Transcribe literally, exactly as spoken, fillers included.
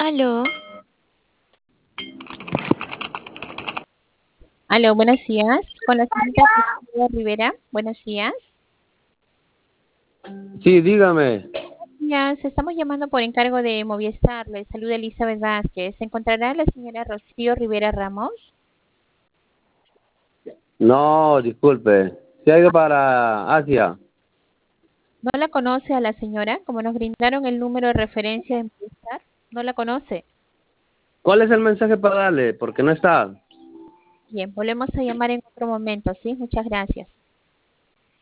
Aló, Aló, buenos días. Con la señorita Rocío Rivera. Buenos días. Sí, dígame. Ya, se estamos llamando por encargo de Movistar. Le saluda Elizabeth Vázquez. ¿Se encontrará la señora Rocío Rivera Ramos? No, disculpe. Si ha ido para Asia. ¿No la conoce a la señora? Como nos brindaron el número de referencia de Movistar, ¿no la conoce? ¿Cuál es el mensaje para darle? Porque no está. Bien, volvemos a llamar en otro momento, ¿sí? Muchas gracias.